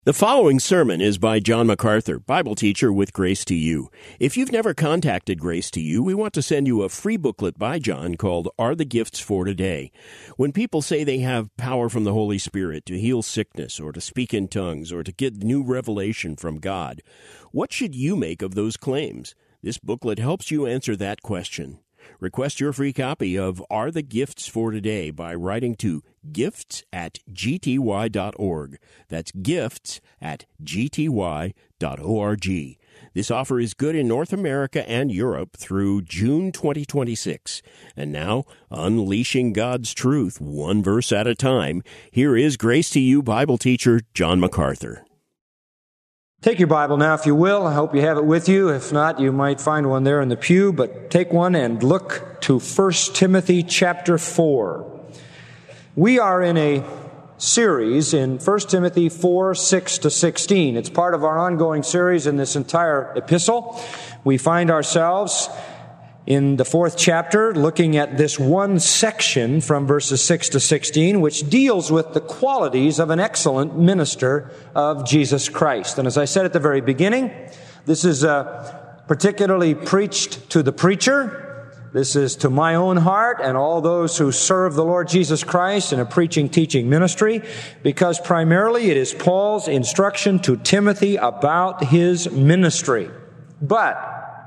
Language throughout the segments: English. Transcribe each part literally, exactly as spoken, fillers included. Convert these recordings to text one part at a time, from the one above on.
The following sermon is by John MacArthur, Bible teacher with Grace to You. If you've never contacted Grace to You, we want to send you a free booklet by John called Are the Gifts for Today? When people say they have power from the Holy Spirit to heal sickness or to speak in tongues or to get new revelation from God, what should you make of those claims? This booklet helps you answer that question. Request your free copy of Are the Gifts for Today by writing to gifts at g t y dot org. That's gifts at g t y dot org. This offer is good in North America and Europe through June twenty twenty-six. And now, unleashing God's truth one verse at a time, here is Grace to You Bible teacher John MacArthur. Take your Bible now, if you will. I hope you have it with you. If not, you might find one there in the pew, but take one and look to First Timothy chapter four. We are in a series in First Timothy four, six to sixteen. It's part of our ongoing series in this entire epistle. We find ourselves in the fourth chapter, looking at this one section from verses six to sixteen, which deals with the qualities of an excellent minister of Jesus Christ. And as I said at the very beginning, this is uh, particularly preached to the preacher. This is to my own heart and all those who serve the Lord Jesus Christ in a preaching, teaching ministry, because primarily it is Paul's instruction to Timothy about his ministry. But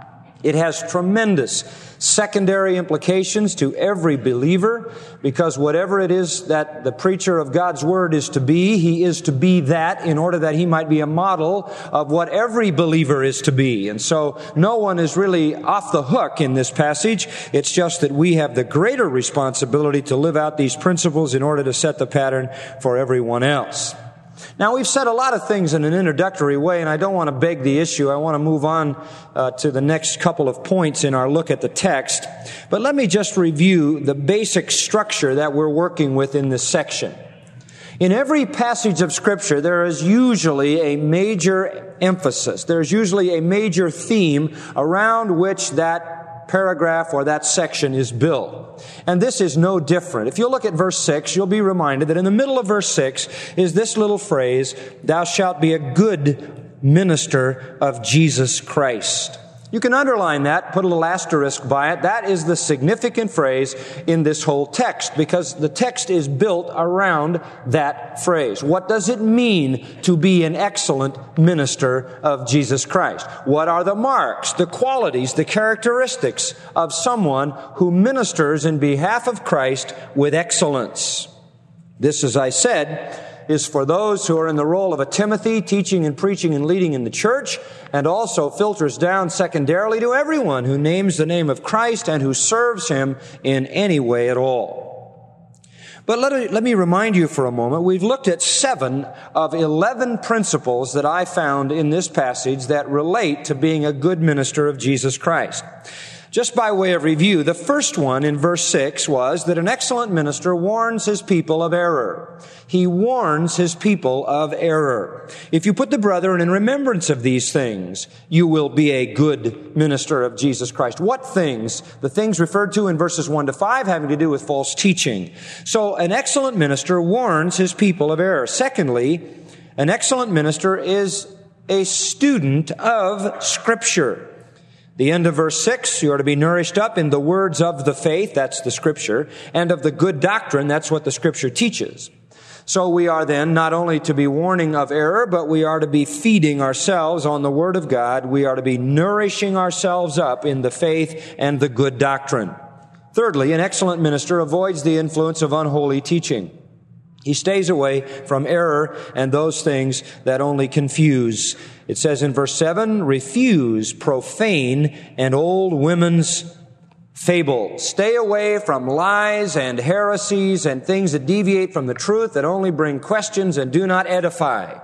it has tremendous secondary implications to every believer, because whatever it is that the preacher of God's Word is to be, he is to be that in order that he might be a model of what every believer is to be. And so no one is really off the hook in this passage. It's just that we have the greater responsibility to live out these principles in order to set the pattern for everyone else. Now, we've said a lot of things in an introductory way, and I don't want to beg the issue. I want to move on uh, to the next couple of points in our look at the text. But let me just review the basic structure that we're working with in this section. In every passage of Scripture, there is usually a major emphasis. There's usually a major theme around which that paragraph or that section is built. And this is no different. If you look at verse six, you'll be reminded that in the middle of verse six is this little phrase, "Thou shalt be a good minister of Jesus Christ." You can underline that, put a little asterisk by it. That is the significant phrase in this whole text, because the text is built around that phrase. What does it mean to be an excellent minister of Jesus Christ? What are the marks, the qualities, the characteristics of someone who ministers in behalf of Christ with excellence? This, as I said, is for those who are in the role of a Timothy, teaching and preaching and leading in the church, and also filters down secondarily to everyone who names the name of Christ and who serves Him in any way at all. But let, let me remind you for a moment, we've looked at seven of eleven principles that I found in this passage that relate to being a good minister of Jesus Christ. Just by way of review, the first one in verse six was that an excellent minister warns his people of error. He warns his people of error. If you put the brethren in remembrance of these things, you will be a good minister of Jesus Christ. What things? The things referred to in verses one to five having to do with false teaching. So an excellent minister warns his people of error. Secondly, an excellent minister is a student of Scripture. The end of verse six, you are to be nourished up in the words of the faith, that's the Scripture, and of the good doctrine, that's what the Scripture teaches. So we are then not only to be warning of error, but we are to be feeding ourselves on the Word of God. We are to be nourishing ourselves up in the faith and the good doctrine. Thirdly, an excellent minister avoids the influence of unholy teaching. He stays away from error and those things that only confuse. It says in verse seven, refuse profane and old women's fables. Stay away from lies and heresies and things that deviate from the truth, that only bring questions and do not edify.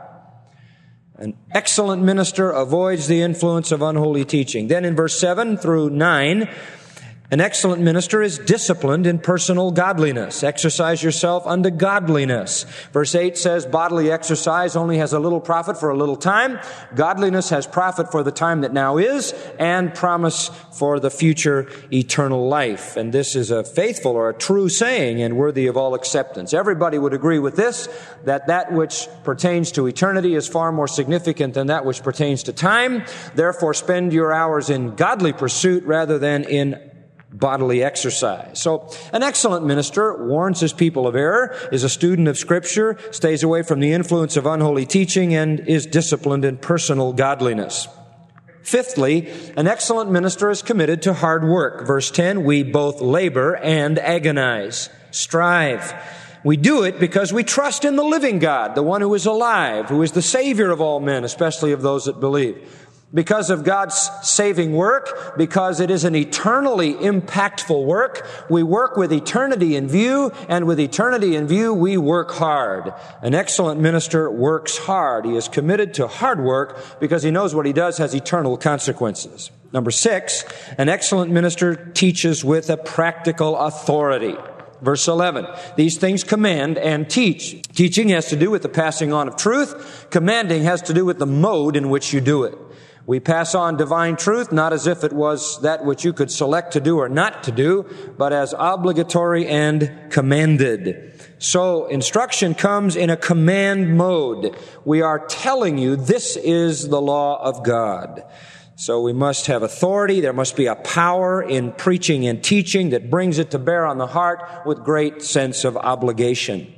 An excellent minister avoids the influence of unholy teaching. Then in verse seven through nine, An excellent minister is disciplined in personal godliness. Exercise yourself unto godliness. Verse eight says, bodily exercise only has a little profit for a little time. Godliness has profit for the time that now is and promise for the future eternal life. And this is a faithful or a true saying and worthy of all acceptance. Everybody would agree with this, that that which pertains to eternity is far more significant than that which pertains to time. Therefore, spend your hours in godly pursuit rather than in bodily exercise. So, an excellent minister warns his people of error, is a student of Scripture, stays away from the influence of unholy teaching, and is disciplined in personal godliness. Fifthly, an excellent minister is committed to hard work. Verse ten, we both labor and agonize, strive. We do it because we trust in the living God, the one who is alive, who is the Savior of all men, especially of those that believe. Because of God's saving work, because it is an eternally impactful work, we work with eternity in view, and with eternity in view, we work hard. An excellent minister works hard. He is committed to hard work because he knows what he does has eternal consequences. Number six, an excellent minister teaches with a practical authority. Verse eleven, these things command and teach. Teaching has to do with the passing on of truth. Commanding has to do with the mode in which you do it. We pass on divine truth not as if it was that which you could select to do or not to do, but as obligatory and commanded. So instruction comes in a command mode. We are telling you this is the law of God. So we must have authority. There must be a power in preaching and teaching that brings it to bear on the heart with great sense of obligation.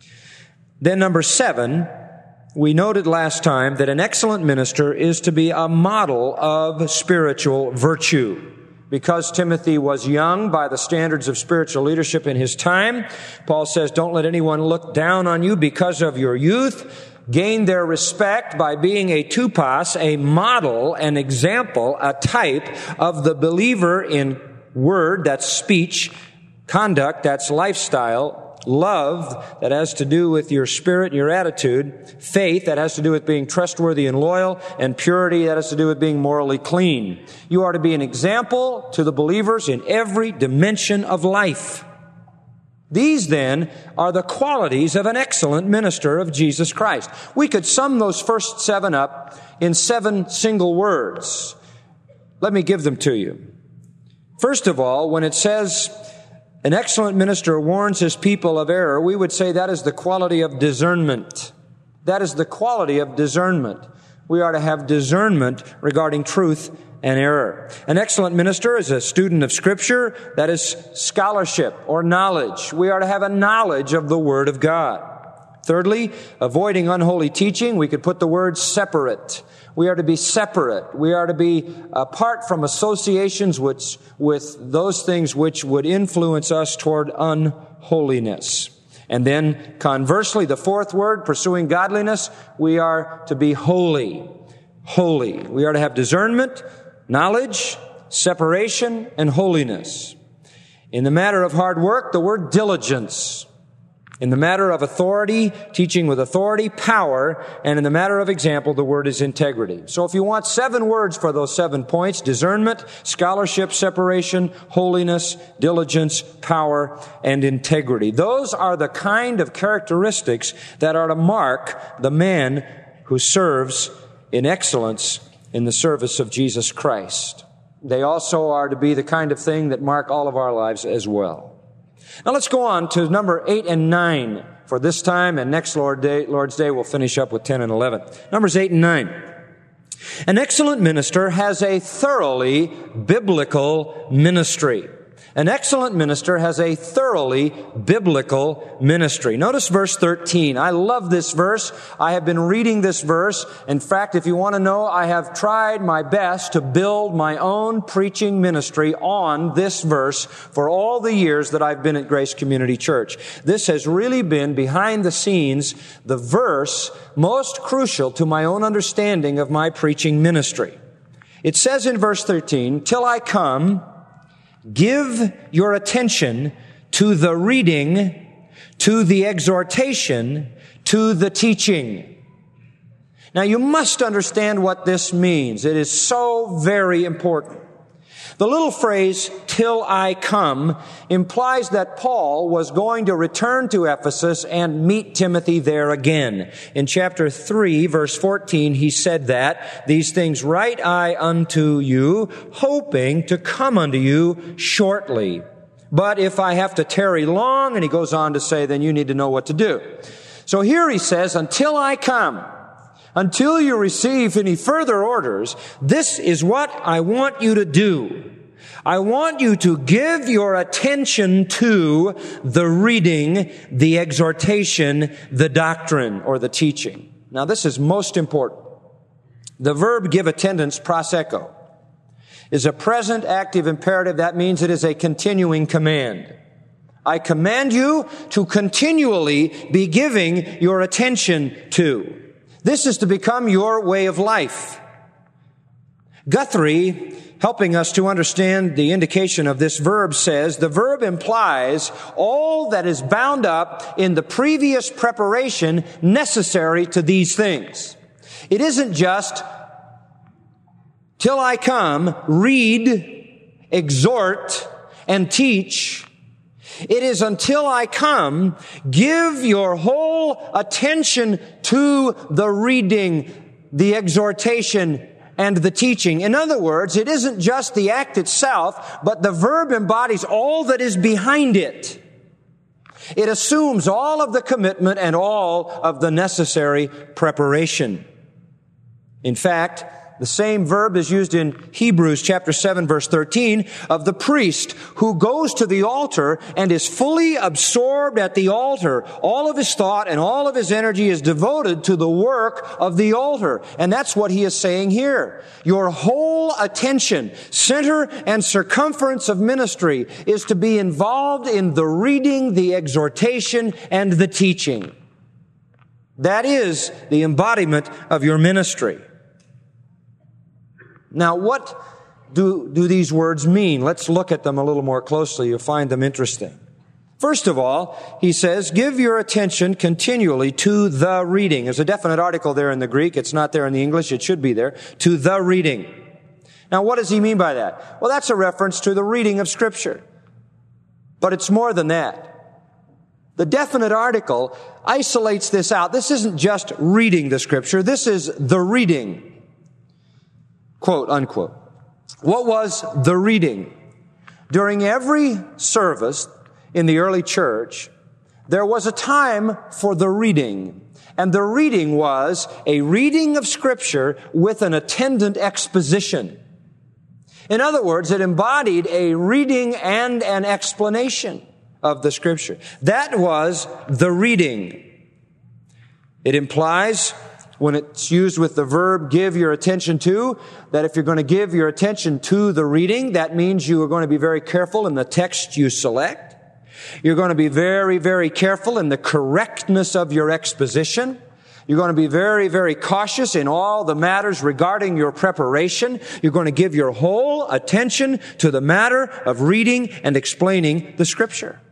Then number seven, we noted last time that an excellent minister is to be a model of spiritual virtue. Because Timothy was young by the standards of spiritual leadership in his time, Paul says, don't let anyone look down on you because of your youth. Gain their respect by being a tupos, a model, an example, a type of the believer in word, that's speech, conduct, that's lifestyle, love, that has to do with your spirit and your attitude, faith, that has to do with being trustworthy and loyal, and purity, that has to do with being morally clean. You are to be an example to the believers in every dimension of life. These, then, are the qualities of an excellent minister of Jesus Christ. We could sum those first seven up in seven single words. Let me give them to you. First of all, when it says an excellent minister warns his people of error, we would say that is the quality of discernment. That is the quality of discernment. We are to have discernment regarding truth and error. An excellent minister is a student of Scripture. That is scholarship or knowledge. We are to have a knowledge of the Word of God. Thirdly, avoiding unholy teaching, we could put the word separate. We are to be separate. We are to be apart from associations which, with those things which would influence us toward unholiness. And then, conversely, the fourth word, pursuing godliness, we are to be holy. Holy. We are to have discernment, knowledge, separation, and holiness. In the matter of hard work, the word diligence. In the matter of authority, teaching with authority, power, and in the matter of example, the word is integrity. So if you want seven words for those seven points, discernment, scholarship, separation, holiness, diligence, power, and integrity. Those are the kind of characteristics that are to mark the man who serves in excellence in the service of Jesus Christ. They also are to be the kind of thing that mark all of our lives as well. Now let's go on to number eight and nine for this time, and next Lord Day, Lord's Day we'll finish up with ten and eleven. Numbers eight and nine. An excellent minister has a thoroughly biblical ministry. An excellent minister has a thoroughly biblical ministry. Notice verse thirteen. I love this verse. I have been reading this verse. In fact, if you want to know, I have tried my best to build my own preaching ministry on this verse for all the years that I've been at Grace Community Church. This has really been, behind the scenes, the verse most crucial to my own understanding of my preaching ministry. It says in verse thirteen, "Till I come, give your attention to the reading, to the exhortation, to the teaching." Now you must understand what this means. It is so very important. The little phrase, till I come, implies that Paul was going to return to Ephesus and meet Timothy there again. In chapter three, verse fourteen, he said that, these things write I unto you, hoping to come unto you shortly. But if I have to tarry long, and he goes on to say, then you need to know what to do. So here he says, until I come, until you receive any further orders, this is what I want you to do. I want you to give your attention to the reading, the exhortation, the doctrine, or the teaching. Now this is most important. The verb give attendance, proseko, is a present active imperative. That means it is a continuing command. I command you to continually be giving your attention to. This is to become your way of life. Guthrie, helping us to understand the indication of this verb, says, the verb implies all that is bound up in the previous preparation necessary to these things. It isn't just, till I come, read, exhort, and teach. It is until I come, give your whole attention to the reading, the exhortation, and the teaching. In other words, it isn't just the act itself, but the verb embodies all that is behind it. It assumes all of the commitment and all of the necessary preparation. In fact, the same verb is used in Hebrews chapter seven verse thirteen of the priest who goes to the altar and is fully absorbed at the altar. All of his thought and all of his energy is devoted to the work of the altar. And that's what he is saying here. Your whole attention, center and circumference of ministry is to be involved in the reading, the exhortation, and the teaching. That is the embodiment of your ministry. Now, what do, do these words mean? Let's look at them a little more closely. You'll find them interesting. First of all, he says, give your attention continually to the reading. There's a definite article there in the Greek. It's not there in the English. It should be there. To the reading. Now, what does he mean by that? Well, that's a reference to the reading of Scripture. But it's more than that. The definite article isolates this out. This isn't just reading the Scripture. This is the reading. Quote, unquote. What was the reading? During every service in the early church, there was a time for the reading. And the reading was a reading of Scripture with an attendant exposition. In other words, it embodied a reading and an explanation of the Scripture. That was the reading. It implies, when it's used with the verb give your attention to, that if you're going to give your attention to the reading, that means you are going to be very careful in the text you select. You're going to be very, very careful in the correctness of your exposition. You're going to be very, very cautious in all the matters regarding your preparation. You're going to give your whole attention to the matter of reading and explaining the Scripture.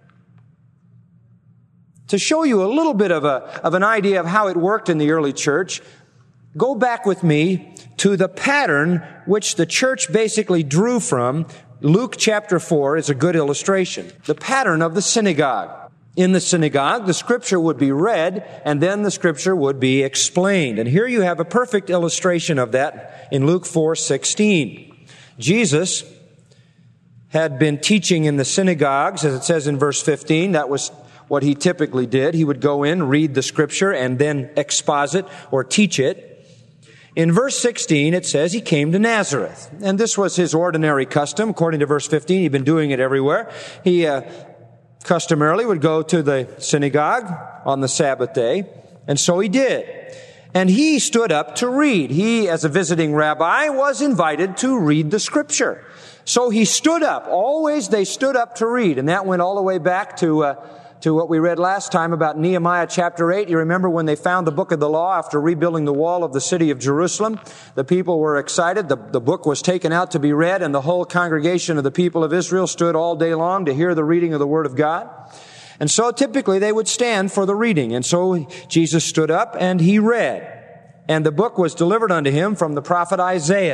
To show you a little bit of a, of an idea of how it worked in the early church, go back with me to the pattern which the church basically drew from. Luke chapter four is a good illustration. The pattern of the synagogue. In the synagogue, the Scripture would be read, and then the Scripture would be explained. And here you have a perfect illustration of that in Luke four sixteen. Jesus had been teaching in the synagogues, as it says in verse fifteen. That was what he typically did. He would go in, read the Scripture, and then exposit or teach it. In verse sixteen, it says he came to Nazareth. And this was his ordinary custom. According to verse fifteen, he'd been doing it everywhere. He uh, customarily would go to the synagogue on the Sabbath day. And so he did. And he stood up to read. He, as a visiting rabbi, was invited to read the Scripture. So he stood up. Always they stood up to read. And that went all the way back to uh, to what we read last time about Nehemiah chapter eight. You remember when they found the book of the law after rebuilding the wall of the city of Jerusalem? The people were excited. The, the book was taken out to be read, and the whole congregation of the people of Israel stood all day long to hear the reading of the Word of God. And so typically they would stand for the reading. And so Jesus stood up and he read. And the book was delivered unto him from the prophet Isaiah.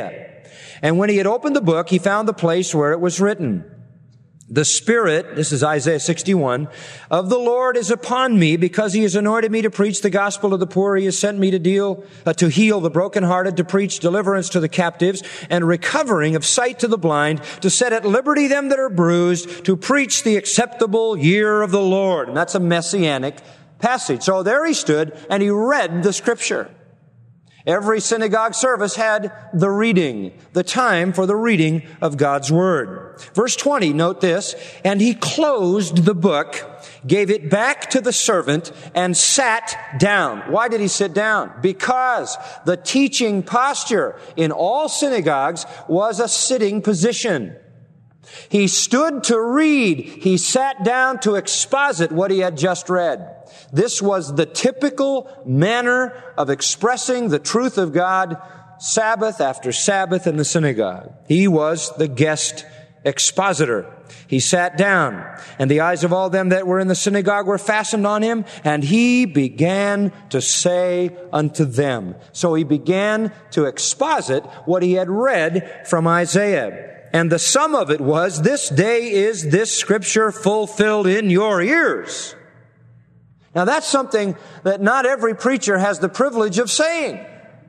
And when he had opened the book, he found the place where it was written, "The Spirit," this is Isaiah sixty-one, "of the Lord is upon me, because he has anointed me to preach the gospel to the poor. He has sent me to deal, uh, to heal the brokenhearted, to preach deliverance to the captives, and recovering of sight to the blind, to set at liberty them that are bruised, to preach the acceptable year of the Lord." And that's a messianic passage. So there he stood, and he read the Scripture. Every synagogue service had the reading, the time for the reading of God's Word. Verse twenty, note this, "And he closed the book, gave it back to the servant, and sat down." Why did he sit down? Because the teaching posture in all synagogues was a sitting position. He stood to read. He sat down to exposit what he had just read. This was the typical manner of expressing the truth of God Sabbath after Sabbath in the synagogue. He was the guest expositor. He sat down, and the eyes of all them that were in the synagogue were fastened on him, and he began to say unto them. So he began to exposit what he had read from Isaiah. And the sum of it was, "This day is this Scripture fulfilled in your ears." Now that's something that not every preacher has the privilege of saying.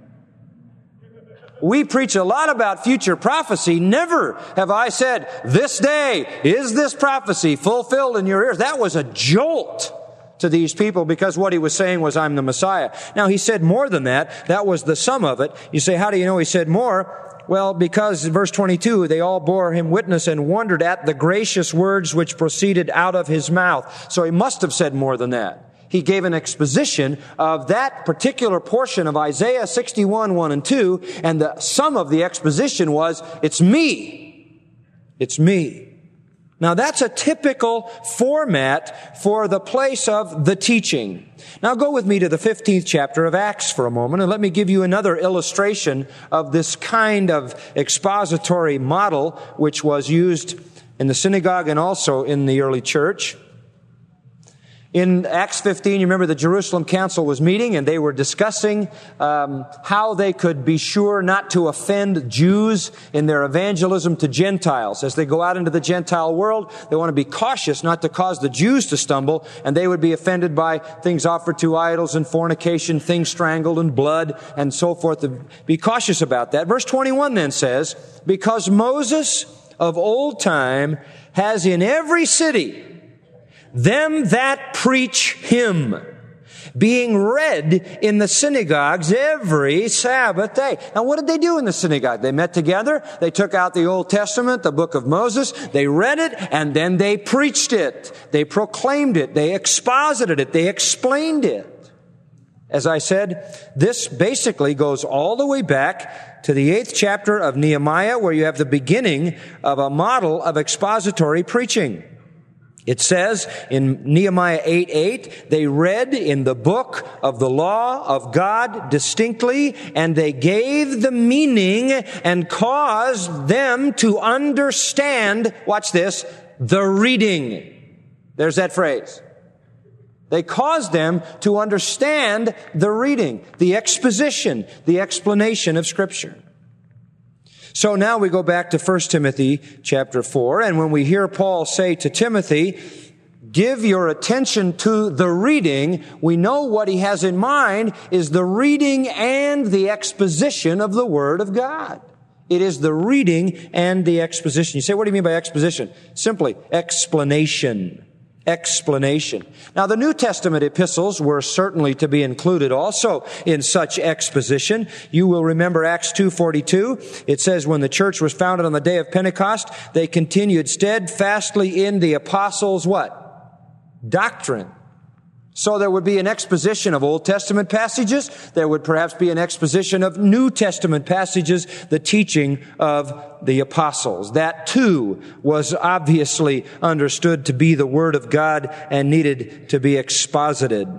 We preach a lot about future prophecy. Never have I said, "This day is this prophecy fulfilled in your ears." That was a jolt to these people, because what he was saying was, "I'm the Messiah." Now he said more than that. That was the sum of it. You say, how do you know he said more? Well, because in verse twenty-two, "They all bore him witness and wondered at the gracious words which proceeded out of his mouth." So he must have said more than that. He gave an exposition of that particular portion of Isaiah sixty-one, one and two, and the sum of the exposition was, "It's me. It's me." Now that's a typical format for the place of the teaching. Now go with me to the fifteenth chapter of Acts for a moment, and let me give you another illustration of this kind of expository model which was used in the synagogue and also in the early church. In Acts fifteen, you remember the Jerusalem Council was meeting, and they were discussing um, how they could be sure not to offend Jews in their evangelism to Gentiles. As they go out into the Gentile world, they want to be cautious not to cause the Jews to stumble, and they would be offended by things offered to idols and fornication, things strangled and blood and so forth. Be cautious about that. Verse twenty-one then says, "Because Moses of old time has in every city them that preach him, being read in the synagogues every Sabbath day." Now what did they do in the synagogue? They met together, they took out the Old Testament, the book of Moses, they read it, and then they preached it. They proclaimed it, they exposited it, they explained it. As I said, this basically goes all the way back to the eighth chapter of Nehemiah, where you have the beginning of a model of expository preaching. It says in Nehemiah eight eight, "They read in the book of the law of God distinctly, and they gave the meaning and caused them to understand," watch this, "the reading." There's that phrase. They caused them to understand the reading, the exposition, the explanation of Scripture. So now we go back to First Timothy chapter four, and when we hear Paul say to Timothy, "Give your attention to the reading," we know what he has in mind is the reading and the exposition of the Word of God. It is the reading and the exposition. You say, what do you mean by exposition? Simply, explanation. Explanation. Now, the New Testament epistles were certainly to be included also in such exposition. You will remember Acts two forty-two. It says, "When the church was founded on the day of Pentecost, they continued steadfastly in the apostles" what? Doctrine. So there would be an exposition of Old Testament passages. There would perhaps be an exposition of New Testament passages, the teaching of the apostles. That too was obviously understood to be the Word of God and needed to be exposited.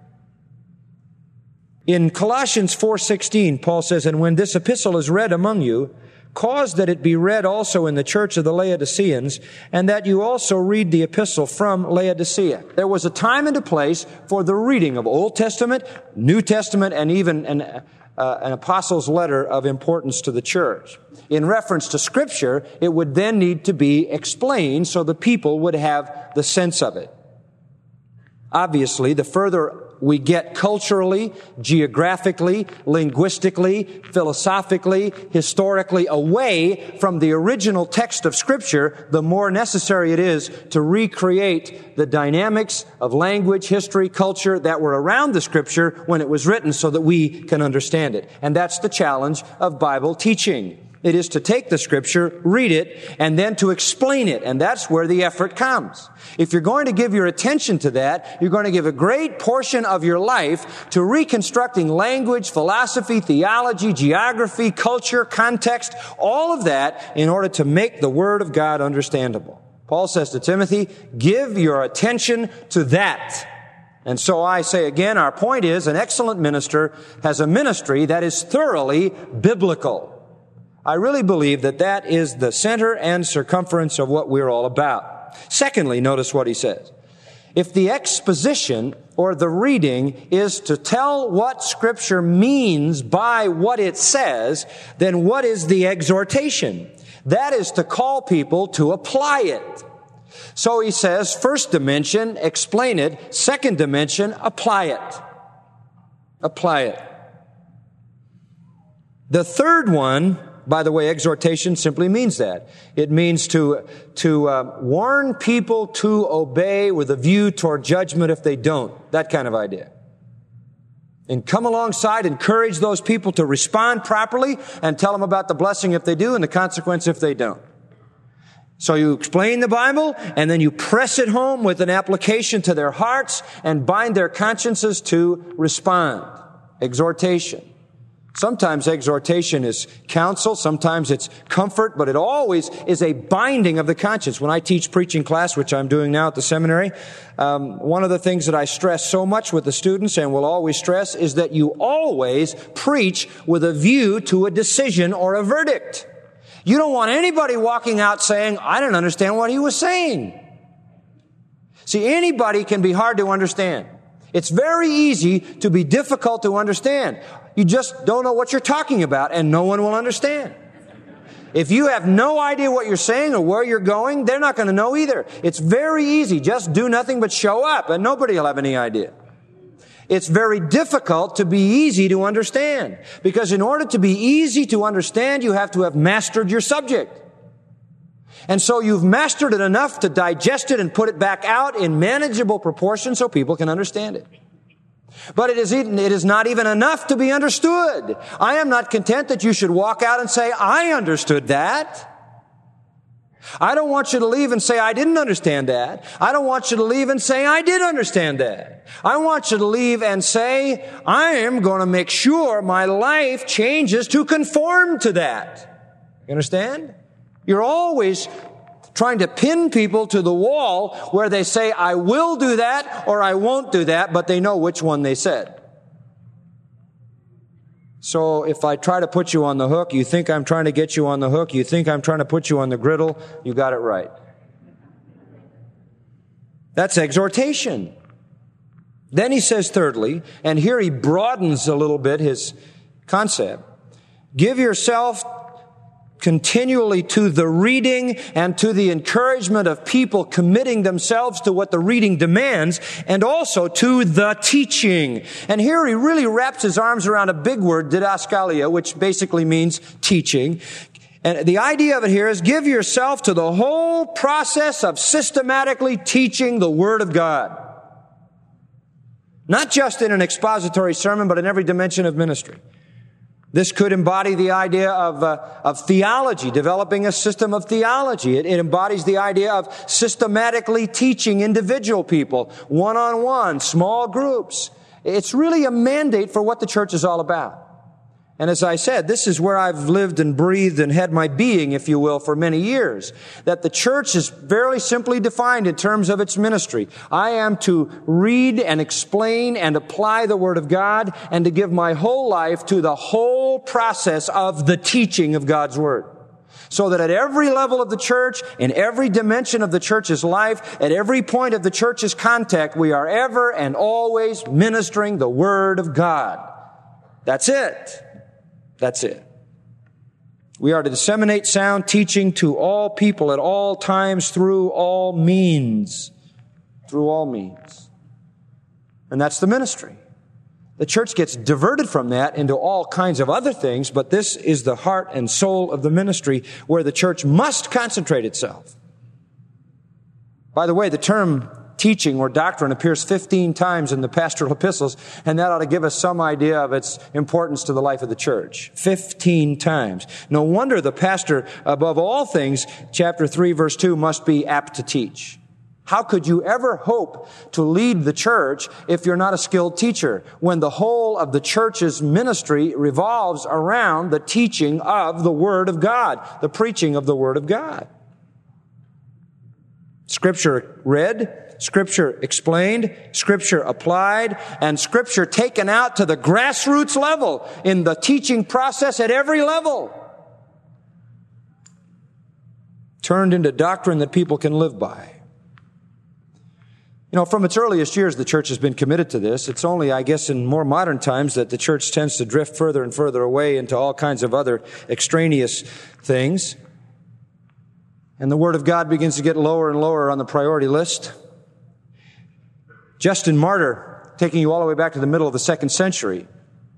In Colossians four sixteen, Paul says, "And when this epistle is read among you, cause that it be read also in the church of the Laodiceans, and that you also read the epistle from Laodicea." There was a time and a place for the reading of Old Testament, New Testament, and even an uh, an apostle's letter of importance to the church. In reference to Scripture, it would then need to be explained so the people would have the sense of it. Obviously, the further we get culturally, geographically, linguistically, philosophically, historically away from the original text of Scripture, the more necessary it is to recreate the dynamics of language, history, culture that were around the Scripture when it was written so that we can understand it. And that's the challenge of Bible teaching. It is to take the Scripture, read it, and then to explain it. And that's where the effort comes. If you're going to give your attention to that, you're going to give a great portion of your life to reconstructing language, philosophy, theology, geography, culture, context, all of that in order to make the Word of God understandable. Paul says to Timothy, give your attention to that. And so I say again, our point is an excellent minister has a ministry that is thoroughly biblical. I really believe that that is the center and circumference of what we're all about. Secondly, notice what he says. If the exposition or the reading is to tell what Scripture means by what it says, then what is the exhortation? That is to call people to apply it. So he says, first dimension, explain it. Second dimension, apply it. Apply it. The third one, by the way, exhortation simply means that. It means to, to uh, warn people to obey with a view toward judgment if they don't. That kind of idea. And come alongside, encourage those people to respond properly and tell them about the blessing if they do and the consequence if they don't. So you explain the Bible and then you press it home with an application to their hearts and bind their consciences to respond. Exhortation. Sometimes exhortation is counsel, sometimes it's comfort, but it always is a binding of the conscience. When I teach preaching class, which I'm doing now at the seminary, um, one of the things that I stress so much with the students and will always stress is that you always preach with a view to a decision or a verdict. You don't want anybody walking out saying, I didn't understand what he was saying. See, anybody can be hard to understand. It's very easy to be difficult to understand. You just don't know what you're talking about, and no one will understand. If you have no idea what you're saying or where you're going, they're not going to know either. It's very easy. Just do nothing but show up, and nobody will have any idea. It's very difficult to be easy to understand, because in order to be easy to understand, you have to have mastered your subject. And so you've mastered it enough to digest it and put it back out in manageable proportion so people can understand it. But it is, it is not even enough to be understood. I am not content that you should walk out and say, I understood that. I don't want you to leave and say, I didn't understand that. I don't want you to leave and say, I did understand that. I want you to leave and say, I am going to make sure my life changes to conform to that. You understand? You're always trying to pin people to the wall where they say, I will do that or I won't do that, but they know which one they said. So if I try to put you on the hook, you think I'm trying to get you on the hook, you think I'm trying to put you on the griddle, you got it right. That's exhortation. Then he says thirdly, and here he broadens a little bit his concept, give yourself continually to the reading and to the encouragement of people committing themselves to what the reading demands, and also to the teaching. And here he really wraps his arms around a big word, didaskalia, which basically means teaching. And the idea of it here is give yourself to the whole process of systematically teaching the Word of God. Not just in an expository sermon, but in every dimension of ministry. This could embody the idea of, uh, of theology, developing a system of theology. It, it embodies the idea of systematically teaching individual people, one-on-one, small groups. It's really a mandate for what the church is all about. And as I said, this is where I've lived and breathed and had my being, if you will, for many years. That the church is very simply defined in terms of its ministry. I am to read and explain and apply the Word of God and to give my whole life to the whole process of the teaching of God's Word. So that at every level of the church, in every dimension of the church's life, at every point of the church's contact, we are ever and always ministering the Word of God. That's it. That's it. We are to disseminate sound teaching to all people at all times through all means. Through all means. And that's the ministry. The church gets diverted from that into all kinds of other things, but this is the heart and soul of the ministry where the church must concentrate itself. By the way, the term teaching or doctrine appears fifteen times in the pastoral epistles, and that ought to give us some idea of its importance to the life of the church. fifteen times. No wonder the pastor, above all things, chapter three, verse two, must be apt to teach. How could you ever hope to lead the church if you're not a skilled teacher, when the whole of the church's ministry revolves around the teaching of the Word of God, the preaching of the Word of God? Scripture read, Scripture explained, Scripture applied, and Scripture taken out to the grassroots level in the teaching process at every level. Turned into doctrine that people can live by. You know, from its earliest years, the church has been committed to this. It's only, I guess, in more modern times that the church tends to drift further and further away into all kinds of other extraneous things. And the Word of God begins to get lower and lower on the priority list. Justin Martyr, taking you all the way back to the middle of the second century,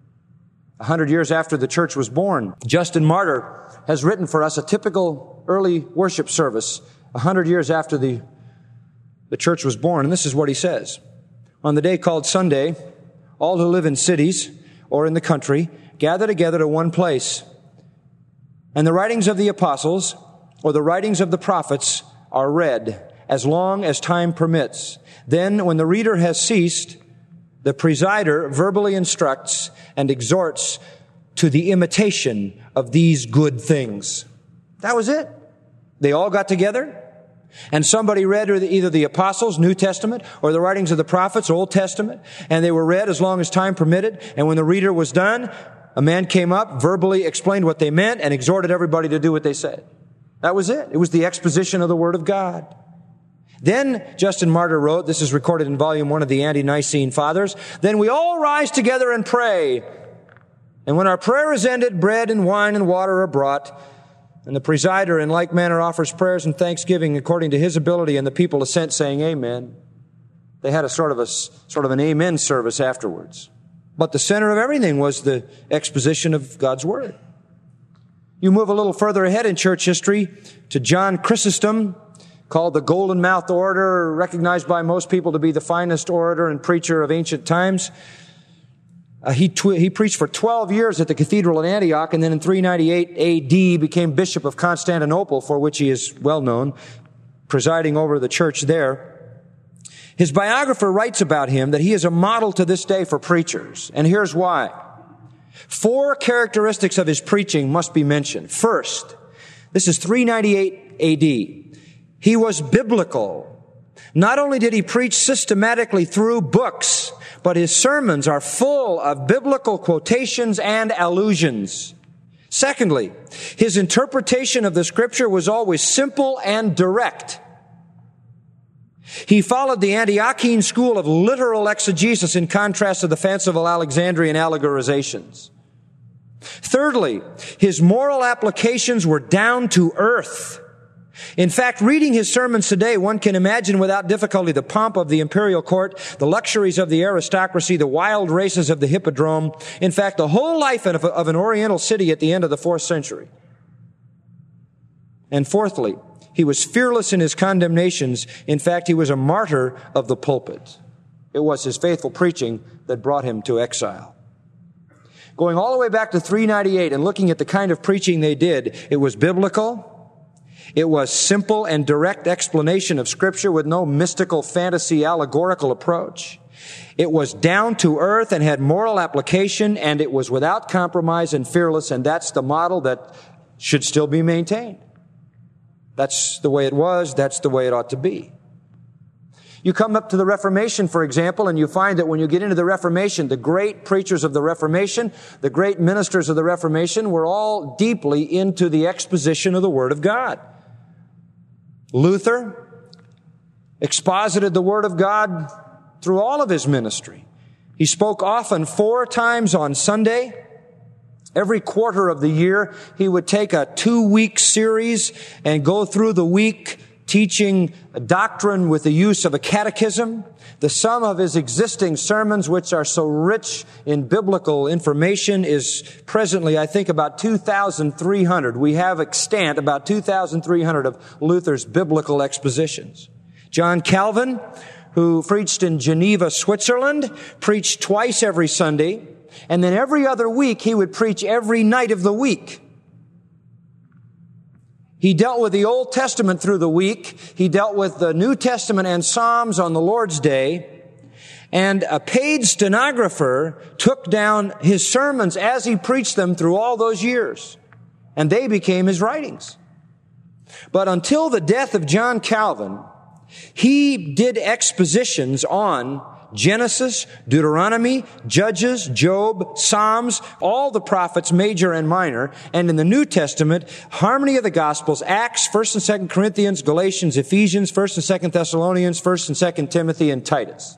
a hundred years after the church was born, Justin Martyr has written for us a typical early worship service a hundred years after the, the church was born. And this is what he says. On the day called Sunday, all who live in cities or in the country gather together to one place. And the writings of the apostles or the writings of the prophets are read as long as time permits. Then, when the reader has ceased, the presider verbally instructs and exhorts to the imitation of these good things. That was it. They all got together, and somebody read either the apostles, New Testament, or the writings of the prophets, Old Testament, and they were read as long as time permitted. And when the reader was done, a man came up, verbally explained what they meant, and exhorted everybody to do what they said. That was it. It was the exposition of the Word of God. Then Justin Martyr wrote, this is recorded in volume one of the Ante-Nicene Fathers, then we all rise together and pray. And when our prayer is ended, bread and wine and water are brought. And the presider in like manner offers prayers and thanksgiving according to his ability, and the people assent, saying amen. They had a sort of a sort of an amen service afterwards. But the center of everything was the exposition of God's Word. You move a little further ahead in church history to John Chrysostom, called the Golden Mouthed Orator, recognized by most people to be the finest orator and preacher of ancient times. Uh, he, tw- he preached for twelve years at the cathedral in Antioch, and then in three ninety-eight A D became Bishop of Constantinople, for which he is well known, presiding over the church there. His biographer writes about him that he is a model to this day for preachers, and here's why. Four characteristics of his preaching must be mentioned. First, this is three ninety-eight A D. He was biblical. Not only did he preach systematically through books, but his sermons are full of biblical quotations and allusions. Secondly, his interpretation of the Scripture was always simple and direct. He followed the Antiochian school of literal exegesis in contrast to the fanciful Alexandrian allegorizations. Thirdly, his moral applications were down to earth. In fact, reading his sermons today, one can imagine without difficulty the pomp of the imperial court, the luxuries of the aristocracy, the wild races of the hippodrome. In fact, the whole life of, of an oriental city at the end of the fourth century. And fourthly, he was fearless in his condemnations. In fact, he was a martyr of the pulpit. It was his faithful preaching that brought him to exile. Going all the way back to three ninety-eight and looking at the kind of preaching they did, it was biblical. It was simple and direct explanation of Scripture with no mystical, fantasy, allegorical approach. It was down to earth and had moral application, and it was without compromise and fearless, and that's the model that should still be maintained. That's the way it was. That's the way it ought to be. You come up to the Reformation, for example, and you find that when you get into the Reformation, the great preachers of the Reformation, the great ministers of the Reformation were all deeply into the exposition of the Word of God. Luther exposited the Word of God through all of his ministry. He spoke often four times on Sunday, Every quarter of the year, he would take a two-week series and go through the week teaching doctrine with the use of a catechism. The sum of his existing sermons, which are so rich in biblical information, is presently, I think, about two thousand three hundred. We have extant about two thousand three hundred of Luther's biblical expositions. John Calvin, who preached in Geneva, Switzerland, preached twice every Sunday, and then every other week he would preach every night of the week. He dealt with the Old Testament through the week. He dealt with the New Testament and Psalms on the Lord's Day. And a paid stenographer took down his sermons as he preached them through all those years. And they became his writings. But until the death of John Calvin, he did expositions on Genesis, Deuteronomy, Judges, Job, Psalms, all the prophets, major and minor, and in the New Testament, harmony of the Gospels, Acts, First and Second Corinthians, Galatians, Ephesians, First and Second Thessalonians, First and Second Timothy, and Titus.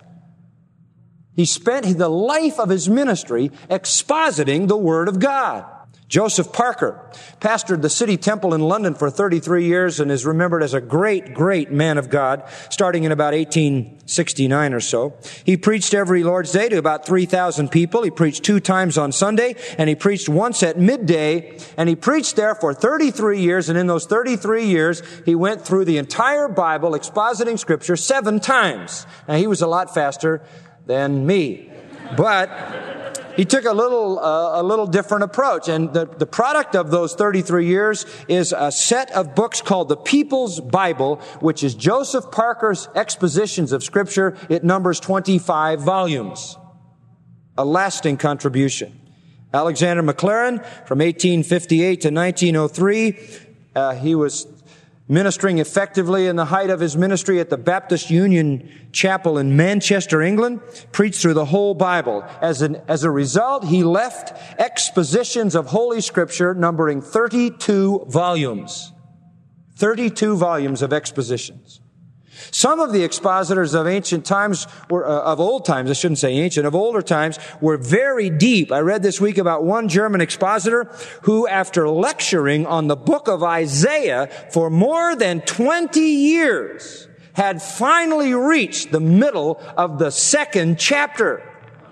He spent the life of his ministry expositing the Word of God. Joseph Parker pastored the City Temple in London for thirty-three years and is remembered as a great, great man of God, starting in about eighteen sixty-nine or so. He preached every Lord's Day to about three thousand people. He preached two times on Sunday, and he preached once at midday, and he preached there for thirty-three years, and in those thirty-three years, he went through the entire Bible, expositing Scripture seven times. Now, he was a lot faster than me, but he took a little, uh, a little different approach. And the, the product of those thirty-three years is a set of books called the People's Bible, which is Joseph Parker's expositions of Scripture. It numbers twenty-five volumes. A lasting contribution. Alexander Maclaren, from eighteen fifty-eight to nineteen oh three, uh, he was ministering effectively in the height of his ministry at the Baptist Union Chapel in Manchester, England, preached through the whole Bible. As an, as a result, he left expositions of Holy Scripture numbering thirty-two volumes. thirty-two volumes of expositions. Some of the expositors of ancient times were, uh, of old times, I shouldn't say ancient, of older times, were very deep. I read this week about one German expositor who, after lecturing on the book of Isaiah for more than twenty years, had finally reached the middle of the second chapter.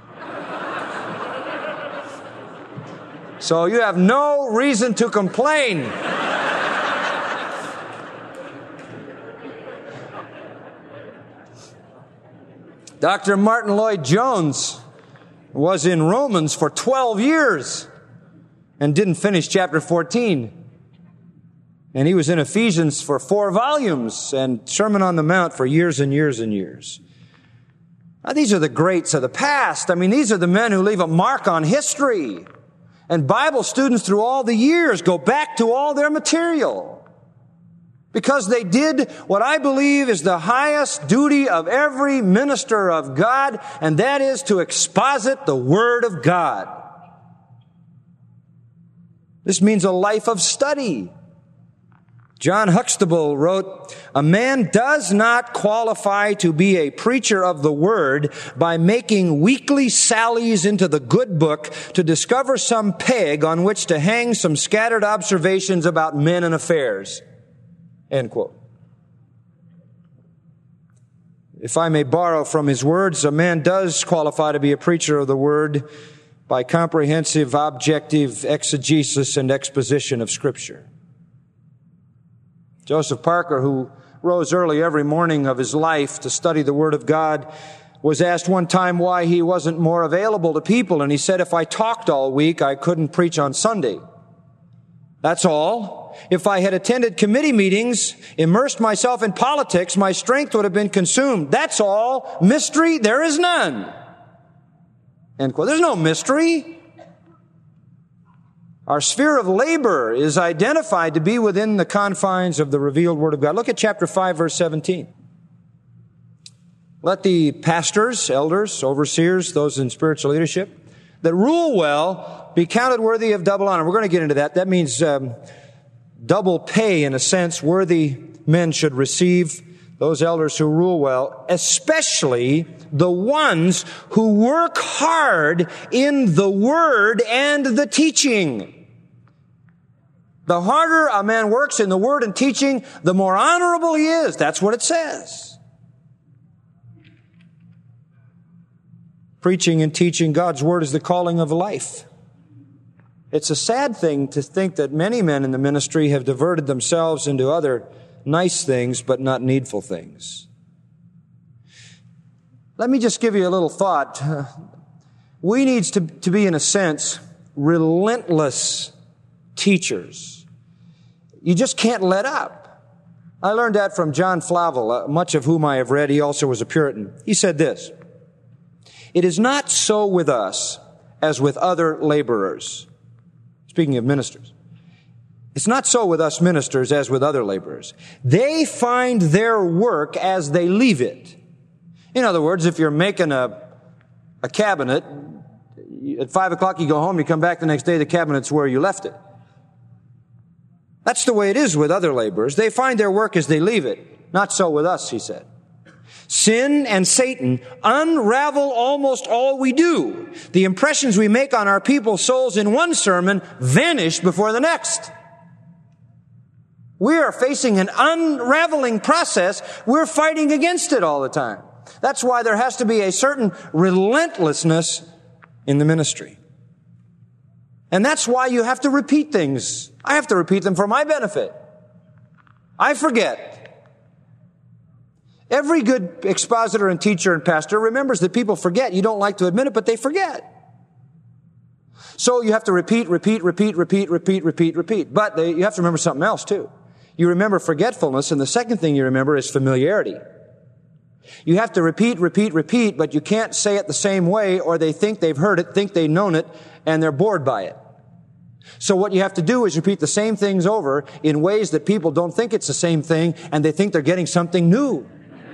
So you have no reason to complain. Doctor Martin Lloyd-Jones was in Romans for twelve years and didn't finish chapter fourteen. And he was in Ephesians for four volumes and Sermon on the Mount for years and years and years. Now, these are the greats of the past. I mean, these are the men who leave a mark on history. And Bible students through all the years go back to all their material. Because they did what I believe is the highest duty of every minister of God, and that is to exposit the Word of God. This means a life of study. John Huxtable wrote, "A man does not qualify to be a preacher of the Word by making weekly sallies into the good book to discover some peg on which to hang some scattered observations about men and affairs." End quote. If I may borrow from his words, a man does qualify to be a preacher of the Word by comprehensive, objective exegesis and exposition of Scripture. Joseph Parker, who rose early every morning of his life to study the Word of God, was asked one time why he wasn't more available to people, and he said, "If I talked all week, I couldn't preach on Sunday. That's all. If I had attended committee meetings, immersed myself in politics, my strength would have been consumed. That's all. Mystery, there is none." End quote. There's no mystery. Our sphere of labor is identified to be within the confines of the revealed Word of God. Look at chapter five, verse seventeen. "Let the pastors, elders, overseers, those in spiritual leadership, that rule well, be counted worthy of double honor." We're going to get into that. That means um, double pay, in a sense. Worthy men should receive those elders who rule well, especially the ones who work hard in the word and the teaching. The harder a man works in the word and teaching, the more honorable he is. That's what it says. Preaching and teaching God's word is the calling of life. It's a sad thing to think that many men in the ministry have diverted themselves into other nice things, but not needful things. Let me just give you a little thought. We need to, to be, in a sense, relentless teachers. You just can't let up. I learned that from John Flavel, uh, much of whom I have read. He also was a Puritan. He said this: "It is not so with us as with other laborers." Speaking of ministers. It's not so with us ministers as with other laborers. They find their work as they leave it. In other words, if you're making a, a cabinet, at five o'clock you go home, you come back the next day, the cabinet's where you left it. That's the way it is with other laborers. They find their work as they leave it. Not so with us, he said. Sin and Satan unravel almost all we do. The impressions we make on our people's souls in one sermon vanish before the next. We are facing an unraveling process. We're fighting against it all the time. That's why there has to be a certain relentlessness in the ministry. And that's why you have to repeat things. I have to repeat them for my benefit. I forget. Every good expositor and teacher and pastor remembers that people forget. You don't like to admit it, but they forget. So you have to repeat, repeat, repeat, repeat, repeat, repeat, repeat. But they, you have to remember something else too. You remember forgetfulness, and the second thing you remember is familiarity. You have to repeat, repeat, repeat, but you can't say it the same way, or they think they've heard it, think they've known it, and they're bored by it. So what you have to do is repeat the same things over in ways that people don't think it's the same thing, and they think they're getting something new.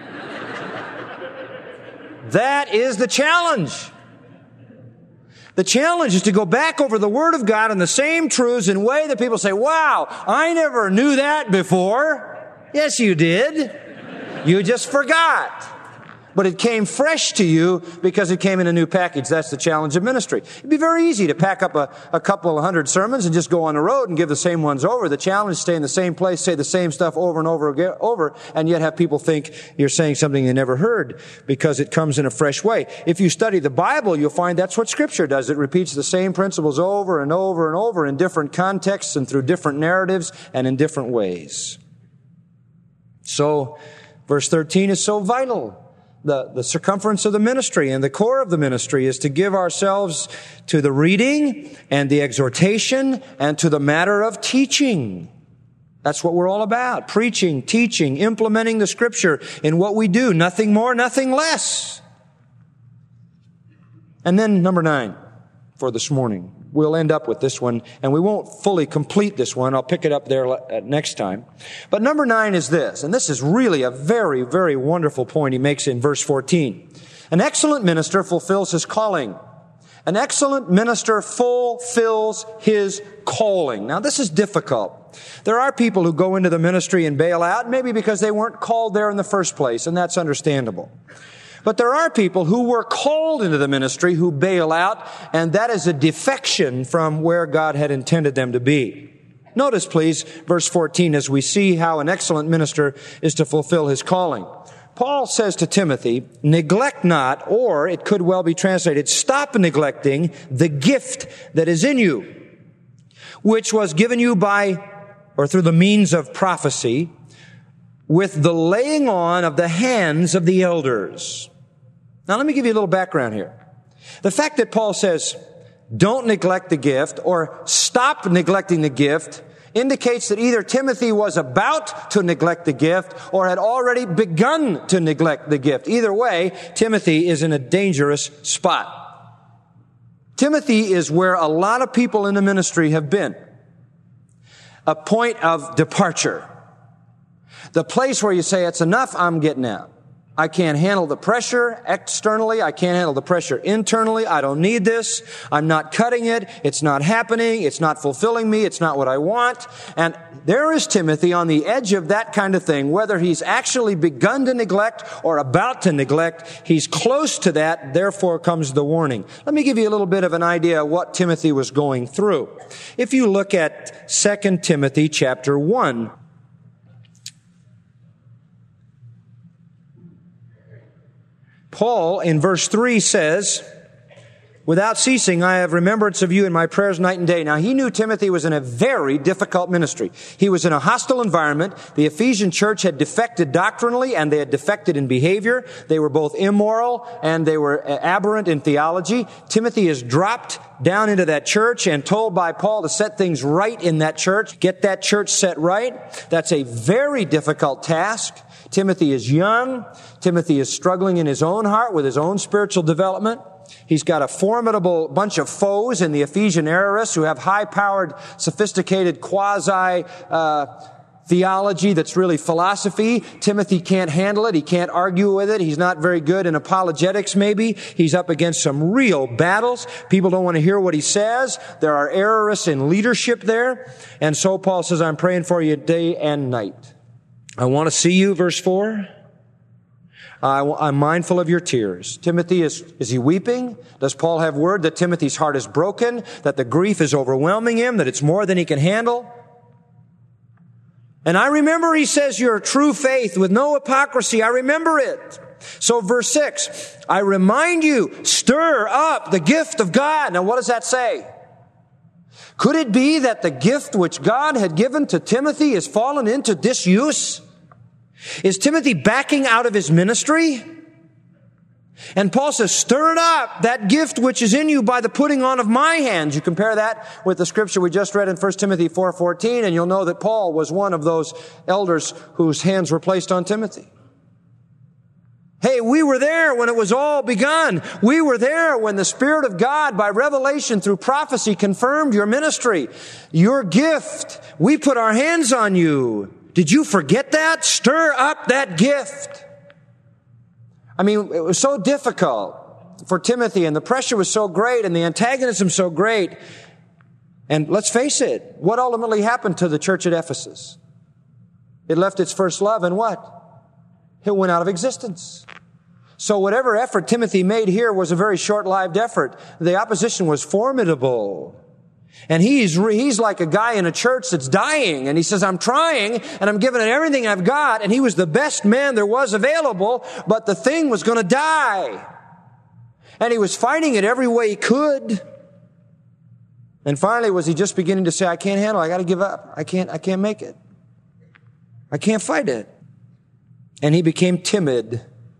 That is the challenge. The challenge is to go back over the Word of God and the same truths in a way that people say, wow, I never knew that before. Yes, you did. You just forgot. But it came fresh to you because it came in a new package. That's the challenge of ministry. It'd be very easy to pack up a, a couple of hundred sermons and just go on the road and give the same ones over. The challenge is stay in the same place, say the same stuff over and over again, over, and yet have people think you're saying something they never heard because it comes in a fresh way. If you study the Bible, you'll find that's what Scripture does. It repeats the same principles over and over and over in different contexts and through different narratives and in different ways. So, verse thirteen is so vital. The, the circumference of the ministry and the core of the ministry is to give ourselves to the reading and the exhortation and to the matter of teaching. That's what we're all about. Preaching, teaching, implementing the Scripture in what we do. Nothing more, nothing less. And then number nine for this morning. We'll end up with this one, and we won't fully complete this one. I'll pick it up there next time. But number nine is this, and this is really a very, very wonderful point he makes in verse fourteen. An excellent minister fulfills his calling. An excellent minister fulfills his calling. Now, this is difficult. There are people who go into the ministry and bail out, maybe because they weren't called there in the first place, and that's understandable. But there are people who were called into the ministry who bail out, and that is a defection from where God had intended them to be. Notice, please, verse fourteen, as we see how an excellent minister is to fulfill his calling. Paul says to Timothy, neglect not, or it could well be translated, stop neglecting the gift that is in you, which was given you by, or through the means of prophecy, with the laying on of the hands of the elders. Now, let me give you a little background here. The fact that Paul says, don't neglect the gift, or stop neglecting the gift, indicates that either Timothy was about to neglect the gift, or had already begun to neglect the gift. Either way, Timothy is in a dangerous spot. Timothy is where a lot of people in the ministry have been. A point of departure. The place where you say, it's enough, I'm getting out. I can't handle the pressure externally. I can't handle the pressure internally. I don't need this. I'm not cutting it. It's not happening. It's not fulfilling me. It's not what I want. And there is Timothy on the edge of that kind of thing. Whether he's actually begun to neglect or about to neglect, he's close to that. Therefore comes the warning. Let me give you a little bit of an idea of what Timothy was going through. If you look at Second Timothy chapter one, Paul, in verse three, says, without ceasing, I have remembrance of you in my prayers night and day. Now, he knew Timothy was in a very difficult ministry. He was in a hostile environment. The Ephesian church had defected doctrinally, and they had defected in behavior. They were both immoral, and they were aberrant in theology. Timothy is dropped down into that church and told by Paul to set things right in that church, get that church set right. That's a very difficult task. Timothy is young. Timothy is struggling in his own heart with his own spiritual development. He's got a formidable bunch of foes in the Ephesian errorists who have high-powered, sophisticated quasi uh, theology that's really philosophy. Timothy can't handle it. He can't argue with it. He's not very good in apologetics, maybe. He's up against some real battles. People don't want to hear what he says. There are errorists in leadership there. And so Paul says, I'm praying for you day and night. I want to see you, verse four. I, I'm mindful of your tears. Timothy, is, is he weeping? Does Paul have word that Timothy's heart is broken, that the grief is overwhelming him, that it's more than he can handle? And I remember, he says, your true faith with no hypocrisy. I remember it. So verse six, I remind you, stir up the gift of God. Now what does that say? Could it be that the gift which God had given to Timothy has fallen into disuse? Is Timothy backing out of his ministry? And Paul says, stir it up, that gift which is in you by the putting on of my hands. You compare that with the scripture we just read in First Timothy four fourteen, and you'll know that Paul was one of those elders whose hands were placed on Timothy. Hey, we were there when it was all begun. We were there when the Spirit of God, by revelation through prophecy, confirmed your ministry. Your gift. We put our hands on you. Did you forget that? Stir up that gift. I mean, it was so difficult for Timothy, and the pressure was so great, and the antagonism so great. And let's face it, what ultimately happened to the church at Ephesus? It left its first love, and what? It went out of existence. So whatever effort Timothy made here was a very short-lived effort. The opposition was formidable. And he's, he's like a guy in a church that's dying. And he says, I'm trying and I'm giving it everything I've got. And he was the best man there was available, but the thing was going to die. And he was fighting it every way he could. And finally, was he just beginning to say, I can't handle it. I got to give up. I can't, I can't make it. I can't fight it. And he became timid,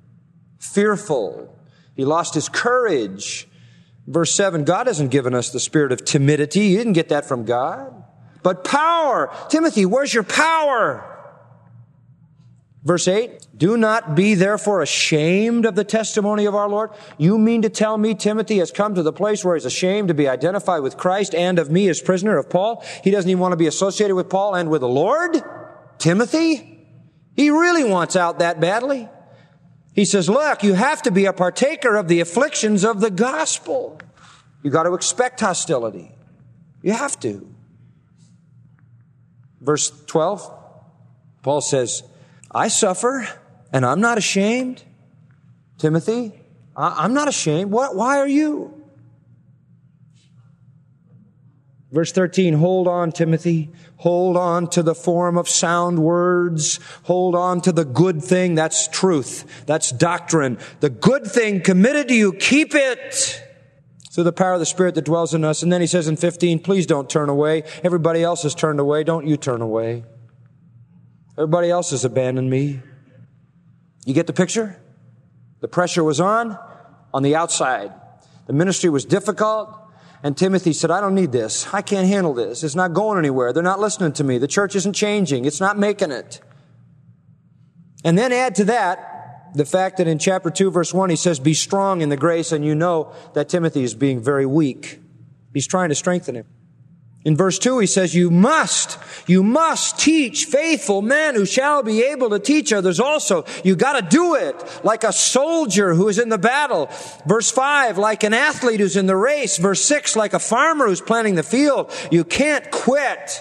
fearful. He lost his courage. Verse seven, God hasn't given us the spirit of timidity. You didn't get that from God. But power. Timothy, where's your power? Verse eight, do not be therefore ashamed of the testimony of our Lord. You mean to tell me Timothy has come to the place where he's ashamed to be identified with Christ and of me as prisoner of Paul? He doesn't even want to be associated with Paul and with the Lord? Timothy? He really wants out that badly. He says, look, you have to be a partaker of the afflictions of the gospel. You got to expect hostility. You have to. Verse twelve, Paul says, I suffer and I'm not ashamed. Timothy, I'm not ashamed. What? Why are you? Verse thirteen, hold on, Timothy. Hold on to the form of sound words. Hold on to the good thing. That's truth. That's doctrine. The good thing committed to you, keep it through the power of the Spirit that dwells in us. And then he says in fifteen, please don't turn away. Everybody else has turned away. Don't you turn away. Everybody else has abandoned me. You get the picture? The pressure was on, on the outside. The ministry was difficult. And Timothy said, I don't need this. I can't handle this. It's not going anywhere. They're not listening to me. The church isn't changing. It's not making it. And then add to that the fact that in chapter two, verse one, he says, be strong in the grace. And you know that Timothy is being very weak. He's trying to strengthen him. In verse two, he says, you must, you must teach faithful men who shall be able to teach others also. You got to do it like a soldier who is in the battle. Verse five, like an athlete who's in the race. Verse six, like a farmer who's planting the field. You can't quit.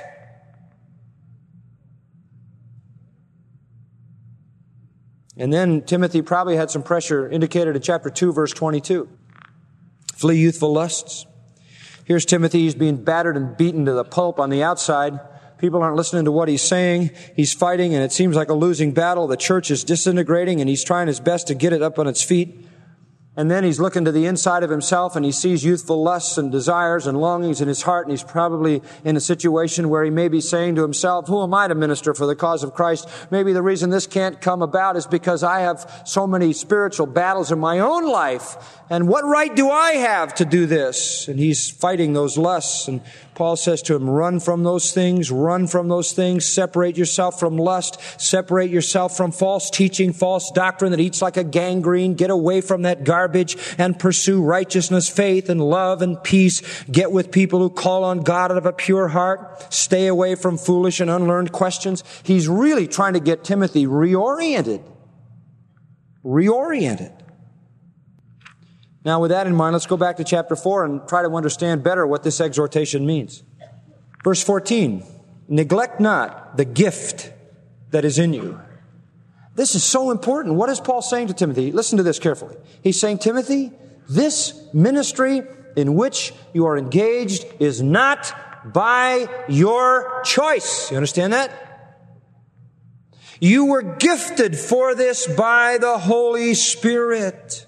And then Timothy probably had some pressure indicated in chapter two, verse twenty-two. Flee youthful lusts. Here's Timothy. He's being battered and beaten to the pulp on the outside. People aren't listening to what he's saying. He's fighting, and it seems like a losing battle. The church is disintegrating, and he's trying his best to get it up on its feet. And then he's looking to the inside of himself, and he sees youthful lusts and desires and longings in his heart, and he's probably in a situation where he may be saying to himself, who am I to minister for the cause of Christ? Maybe the reason this can't come about is because I have so many spiritual battles in my own life, and what right do I have to do this? And he's fighting those lusts, and Paul says to him, run from those things, run from those things, separate yourself from lust, separate yourself from false teaching, false doctrine that eats like a gangrene, get away from that garbage and pursue righteousness, faith, and love and peace. Get with people who call on God out of a pure heart. Stay away from foolish and unlearned questions. He's really trying to get Timothy reoriented. Reoriented. Now, with that in mind, let's go back to chapter four and try to understand better what this exhortation means. Verse fourteen, neglect not the gift that is in you. This is so important. What is Paul saying to Timothy? Listen to this carefully. He's saying, Timothy, this ministry in which you are engaged is not by your choice. You understand that? You were gifted for this by the Holy Spirit.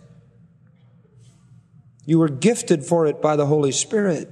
You were gifted for it by the Holy Spirit.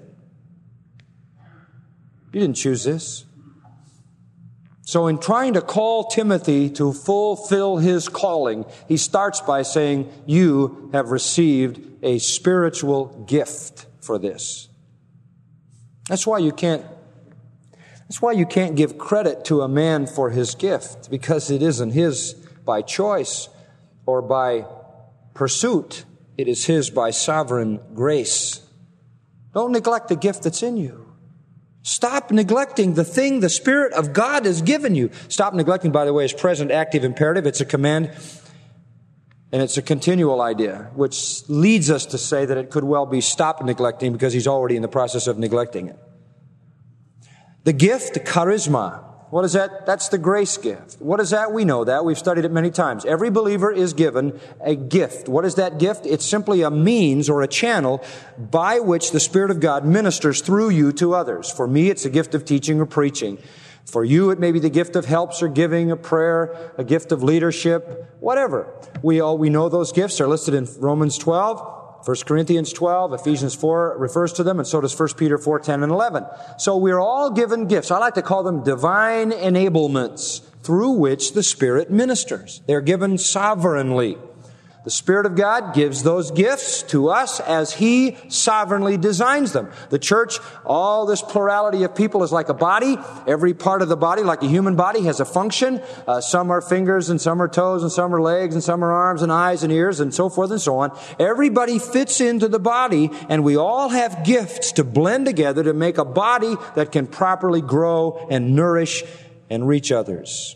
You didn't choose this. So in trying to call Timothy to fulfill his calling, he starts by saying, you have received a spiritual gift for this. That's why you can't, that's why you can't give credit to a man for his gift, because it isn't his by choice or by pursuit. It is his by sovereign grace. Don't neglect the gift that's in you. Stop neglecting the thing the Spirit of God has given you. Stop neglecting, by the way, is present active imperative. It's a command, and it's a continual idea, which leads us to say that it could well be stop neglecting because he's already in the process of neglecting it. The gift, the charisma. What is that? That's the grace gift. What is that? We know that. We've studied it many times. Every believer is given a gift. What is that gift? It's simply a means or a channel by which the Spirit of God ministers through you to others. For me, it's a gift of teaching or preaching. For you, it may be the gift of helps or giving, a prayer, a gift of leadership, whatever. We all, we know those gifts are listed in Romans twelve. First Corinthians twelve, Ephesians four refers to them, and so does First Peter four, ten, and eleven. So we're all given gifts. I like to call them divine enablements through which the Spirit ministers. They're given sovereignly. The Spirit of God gives those gifts to us as He sovereignly designs them. The church, all this plurality of people is like a body. Every part of the body, like a human body, has a function. Uh, some are fingers and some are toes and some are legs and some are arms and eyes and ears and so forth and so on. Everybody fits into the body, and we all have gifts to blend together to make a body that can properly grow and nourish and reach others.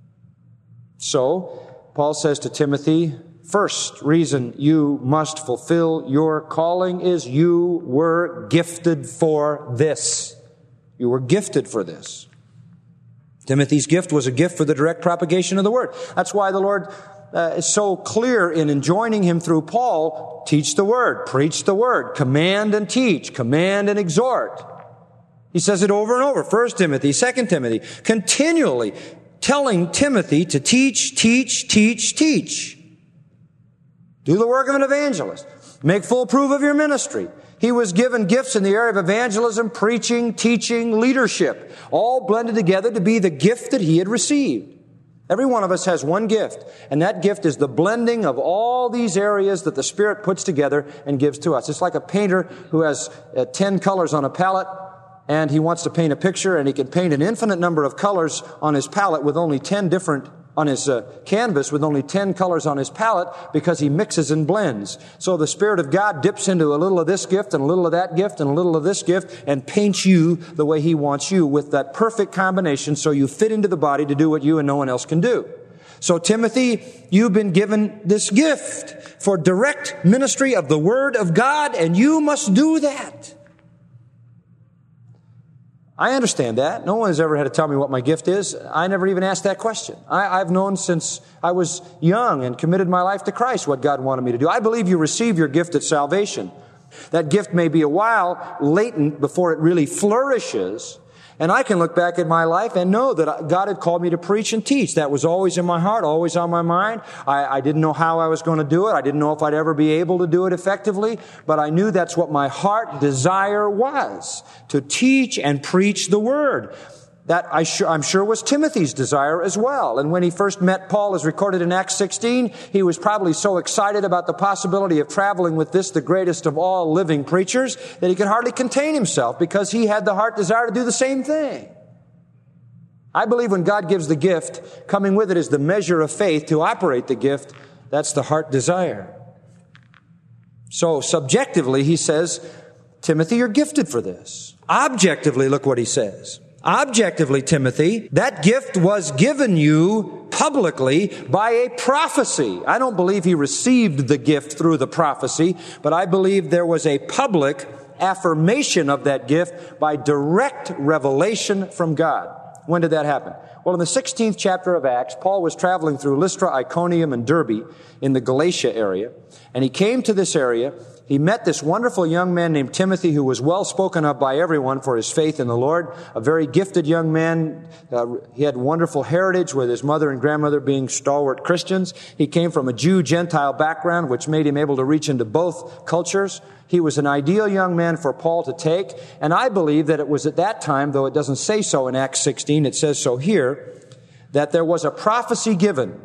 So, Paul says to Timothy, first reason you must fulfill your calling is you were gifted for this. You were gifted for this. Timothy's gift was a gift for the direct propagation of the Word. That's why the Lord uh, is so clear in enjoining him through Paul, teach the Word, preach the Word, command and teach, command and exhort. He says it over and over. First Timothy, Second Timothy, continually telling Timothy to teach, teach, teach, teach. Do the work of an evangelist. Make full proof of your ministry. He was given gifts in the area of evangelism, preaching, teaching, leadership, all blended together to be the gift that he had received. Every one of us has one gift, and that gift is the blending of all these areas that the Spirit puts together and gives to us. It's like a painter who has uh, ten colors on a palette, and he wants to paint a picture, and he can paint an infinite number of colors on his palette with only ten different on his uh, canvas with only ten colors on his palette because he mixes and blends. So the Spirit of God dips into a little of this gift and a little of that gift and a little of this gift and paints you the way He wants you with that perfect combination so you fit into the body to do what you and no one else can do. So Timothy, you've been given this gift for direct ministry of the Word of God, and you must do that. I understand that. No one has ever had to tell me what my gift is. I never even asked that question. I, I've known since I was young and committed my life to Christ what God wanted me to do. I believe you receive your gift at salvation. That gift may be a while latent before it really flourishes. And I can look back at my life and know that God had called me to preach and teach. That was always in my heart, always on my mind. I, I didn't know how I was going to do it. I didn't know if I'd ever be able to do it effectively. But I knew that's what my heart desire was, to teach and preach the Word. That I sure, I'm sure was Timothy's desire as well. And when he first met Paul, as recorded in Acts sixteen, he was probably so excited about the possibility of traveling with this, the greatest of all living preachers, that he could hardly contain himself because he had the heart desire to do the same thing. I believe when God gives the gift, coming with it is the measure of faith to operate the gift. That's the heart desire. So subjectively, he says, Timothy, you're gifted for this. Objectively, look what he says. Objectively, Timothy, that gift was given you publicly by a prophecy. I don't believe he received the gift through the prophecy, but I believe there was a public affirmation of that gift by direct revelation from God. When did that happen? Well, in the sixteenth chapter of Acts, Paul was traveling through Lystra, Iconium, and Derbe in the Galatia area, and he came to this area. He met this wonderful young man named Timothy who was well spoken of by everyone for his faith in the Lord. A very gifted young man. Uh, he had wonderful heritage with his mother and grandmother being stalwart Christians. He came from a Jew-Gentile background, which made him able to reach into both cultures. He was an ideal young man for Paul to take. And I believe that it was at that time, though it doesn't say so in Acts sixteen, it says so here, that there was a prophecy given.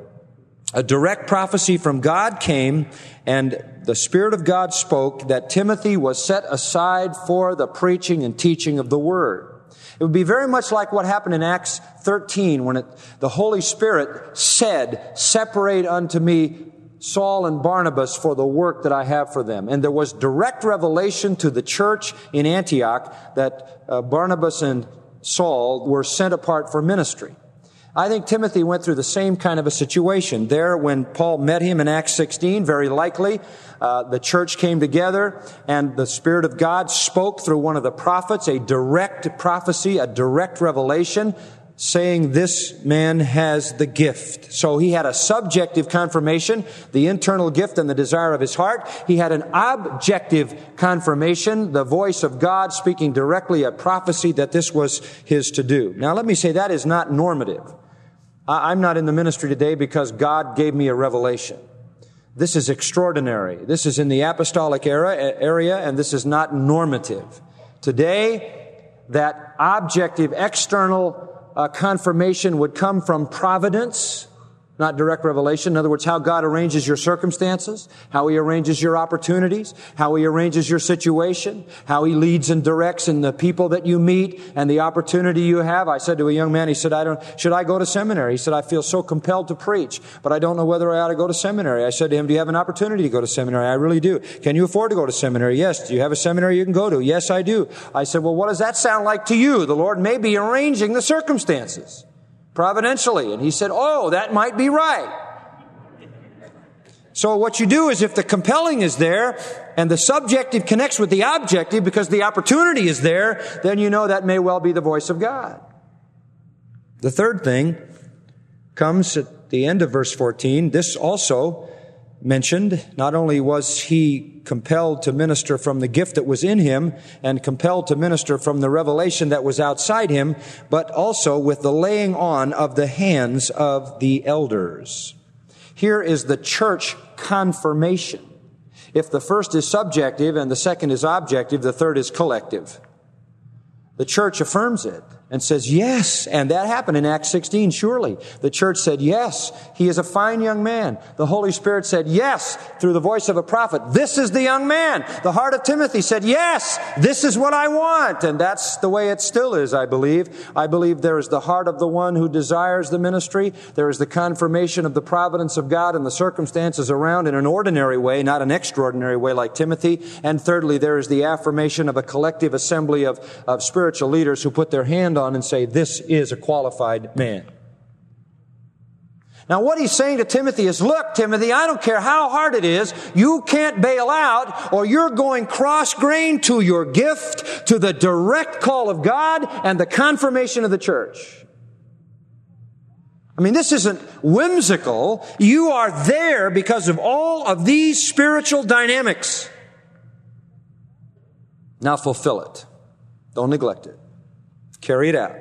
A direct prophecy from God came, and the Spirit of God spoke that Timothy was set aside for the preaching and teaching of the Word. It would be very much like what happened in Acts thirteen when it, the Holy Spirit said, "Separate unto me Saul and Barnabas for the work that I have for them." And there was direct revelation to the church in Antioch that uh, Barnabas and Saul were sent apart for ministry. I think Timothy went through the same kind of a situation. There, when Paul met him in Acts sixteen, very likely, uh, the church came together and the Spirit of God spoke through one of the prophets, a direct prophecy, a direct revelation, saying this man has the gift. So he had a subjective confirmation, the internal gift and the desire of his heart. He had an objective confirmation, the voice of God speaking directly a prophecy that this was his to do. Now let me say that is not normative. I'm not in the ministry today because God gave me a revelation. This is extraordinary. This is in the apostolic era, area, and this is not normative. Today, that objective, external Uh, confirmation would come from providence, not direct revelation. In other words, how God arranges your circumstances, how He arranges your opportunities, how He arranges your situation, how He leads and directs in the people that you meet and the opportunity you have. I said to a young man, he said, I don't, should I go to seminary? He said, I feel so compelled to preach, but I don't know whether I ought to go to seminary. I said to him, do you have an opportunity to go to seminary? I really do. Can you afford to go to seminary? Yes. Do you have a seminary you can go to? Yes, I do. I said, well, what does that sound like to you? The Lord may be arranging the circumstances providentially. And he said, oh, that might be right. So what you do is if the compelling is there and the subjective connects with the objective because the opportunity is there, then you know that may well be the voice of God. The third thing comes at the end of verse fourteen. This also mentioned, not only was he compelled to minister from the gift that was in him and compelled to minister from the revelation that was outside him, but also with the laying on of the hands of the elders. Here is the church confirmation. If the first is subjective and the second is objective, the third is collective. The church affirms it. and says, yes. And that happened in Acts sixteen, surely. The church said, yes, he is a fine young man. The Holy Spirit said, yes, through the voice of a prophet, this is the young man. The heart of Timothy said, yes, this is what I want. And that's the way it still is, I believe. I believe there is the heart of the one who desires the ministry. There is the confirmation of the providence of God and the circumstances around in an ordinary way, not an extraordinary way like Timothy. And thirdly, there is the affirmation of a collective assembly of, of spiritual leaders who put their hand on and say, this is a qualified man. Now what he's saying to Timothy is, look, Timothy, I don't care how hard it is, you can't bail out or you're going cross-grain to your gift, to the direct call of God and the confirmation of the church. I mean, this isn't whimsical. You are there because of all of these spiritual dynamics. Now fulfill it. Don't neglect it. Carry it out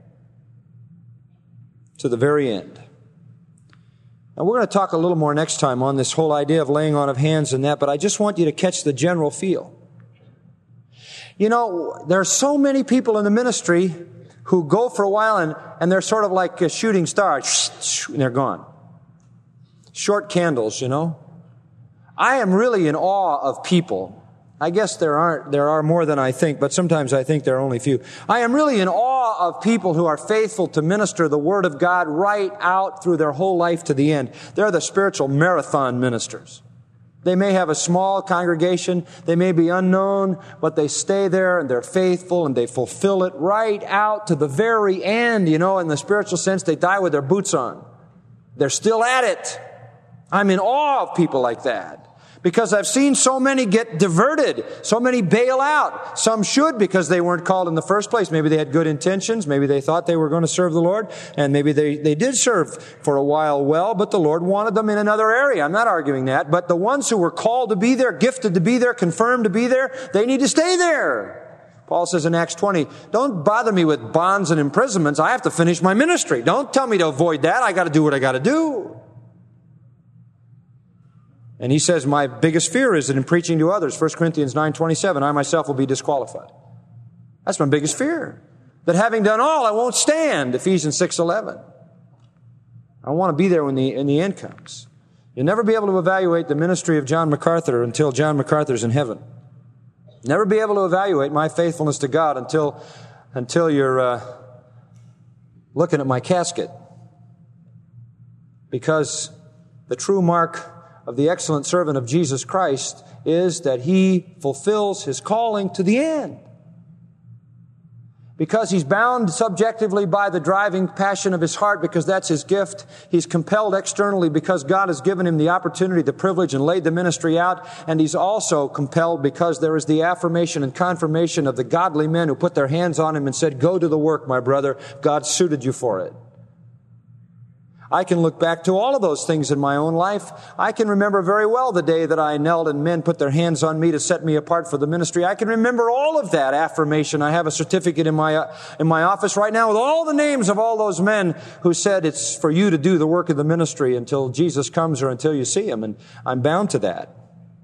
to the very end. Now, we're going to talk a little more next time on this whole idea of laying on of hands and that, but I just want you to catch the general feel. You know, there are so many people in the ministry who go for a while and, and they're sort of like a shooting stars, and they're gone. Short candles, you know. I am really in awe of people. I guess there aren't, there are more than I think, but sometimes I think there are only few. I am really in awe of people who are faithful to minister the Word of God right out through their whole life to the end. They're the spiritual marathon ministers. They may have a small congregation, they may be unknown, but they stay there and they're faithful and they fulfill it right out to the very end. You know, in the spiritual sense, they die with their boots on. They're still at it. I'm in awe of people like that. Because I've seen so many get diverted. So many bail out. Some should because they weren't called in the first place. Maybe they had good intentions. Maybe they thought they were going to serve the Lord. And maybe they, they did serve for a while well, but the Lord wanted them in another area. I'm not arguing that. But the ones who were called to be there, gifted to be there, confirmed to be there, they need to stay there. Paul says in Acts twenty, don't bother me with bonds and imprisonments. I have to finish my ministry. Don't tell me to avoid that. I got to do what I got to do. And he says, my biggest fear is that in preaching to others, First Corinthians nine twenty-seven, I myself will be disqualified. That's my biggest fear. That having done all, I won't stand, Ephesians six eleven. I want to be there when the, when the end comes. You'll never be able to evaluate the ministry of John MacArthur until John MacArthur's in heaven. Never be able to evaluate my faithfulness to God until, until you're uh, looking at my casket. Because the true mark of the excellent servant of Jesus Christ is that he fulfills his calling to the end. Because he's bound subjectively by the driving passion of his heart, because that's his gift. He's compelled externally because God has given him the opportunity, the privilege, and laid the ministry out. And he's also compelled because there is the affirmation and confirmation of the godly men who put their hands on him and said, go to the work, my brother. God suited you for it. I can look back to all of those things in my own life. I can remember very well the day that I knelt and men put their hands on me to set me apart for the ministry. I can remember all of that affirmation. I have a certificate in my uh, in my office right now with all the names of all those men who said it's for you to do the work of the ministry until Jesus comes or until you see him. And I'm bound to that.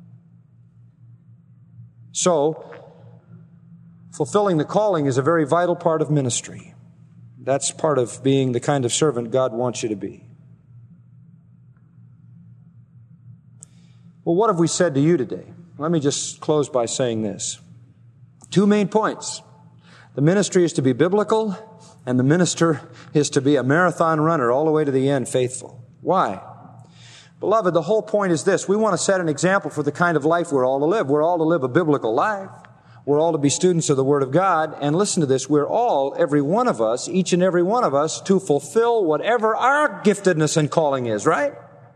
So, fulfilling the calling is a very vital part of ministry. That's part of being the kind of servant God wants you to be. Well, what have we said to you today? Let me just close by saying this. Two main points. The ministry is to be biblical, and the minister is to be a marathon runner all the way to the end, faithful. Why? Beloved, the whole point is this. We want to set an example for the kind of life we're all to live. We're all to live a biblical life. We're all to be students of the Word of God. And listen to this, we're all, every one of us, each and every one of us, to fulfill whatever our giftedness and calling is, right?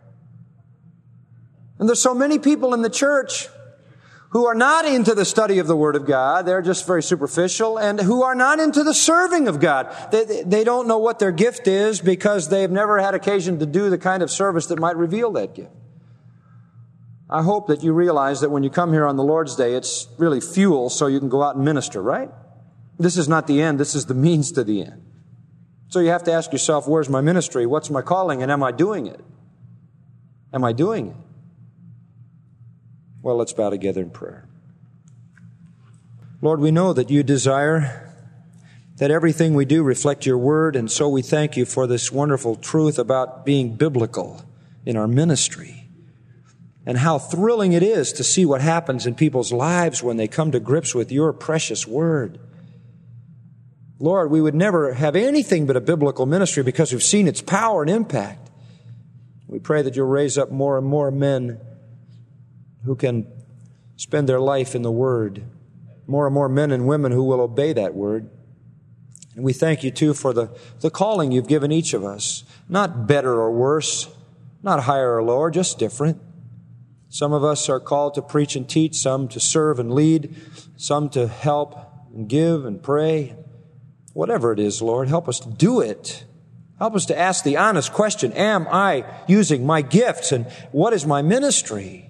And there's so many people in the church who are not into the study of the Word of God. They're just very superficial, and who are not into the serving of God. They, they don't know what their gift is because they've never had occasion to do the kind of service that might reveal that gift. I hope that you realize that when you come here on the Lord's Day, it's really fuel so you can go out and minister, right? This is not the end. This is the means to the end. So you have to ask yourself, where's my ministry? What's my calling? And am I doing it? Am I doing it? Well, let's bow together in prayer. Lord, we know that you desire that everything we do reflect your word, and so we thank you for this wonderful truth about being biblical in our ministry, and how thrilling it is to see what happens in people's lives when they come to grips with your precious word. Lord, we would never have anything but a biblical ministry because we've seen its power and impact. We pray that you'll raise up more and more men who can spend their life in the Word, more and more men and women who will obey that Word. And we thank you, too, for the, the calling you've given each of us. Not better or worse, not higher or lower, just different. Some of us are called to preach and teach, some to serve and lead, some to help and give and pray. Whatever it is, Lord, help us to do it. Help us to ask the honest question, am I using my gifts, and what is my ministry?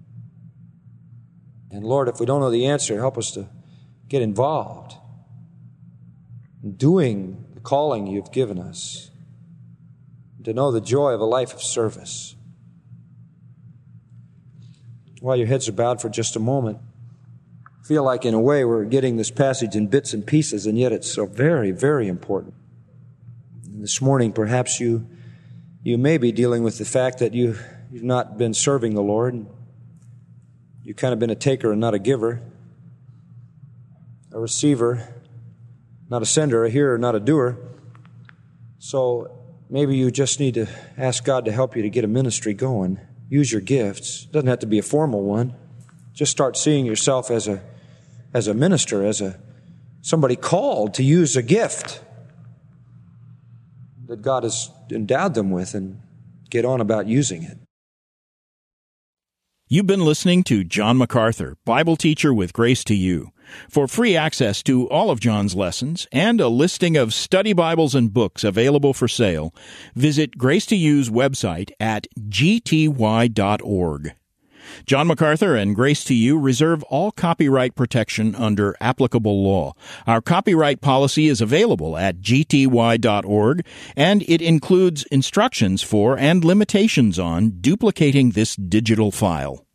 And Lord, if we don't know the answer, help us to get involved in doing the calling you've given us, to know the joy of a life of service. While your heads are bowed for just a moment, I feel like in a way we're getting this passage in bits and pieces, and yet it's so very, very important. And this morning, perhaps you you may be dealing with the fact that you, you've not been serving the Lord. You've kind of been a taker and not a giver, a receiver, not a sender, a hearer, not a doer. So maybe you just need to ask God to help you to get a ministry going. Use your gifts. It doesn't have to be a formal one. Just start seeing yourself as a as a minister, as a somebody called to use a gift that God has endowed them with, and get on about using it. You've been listening to John MacArthur, Bible teacher with Grace to You. For free access to all of John's lessons and a listing of study Bibles and books available for sale, visit Grace to You's website at g t y dot org. John MacArthur and Grace to You reserve all copyright protection under applicable law. Our copyright policy is available at g t y dot org, and it includes instructions for and limitations on duplicating this digital file.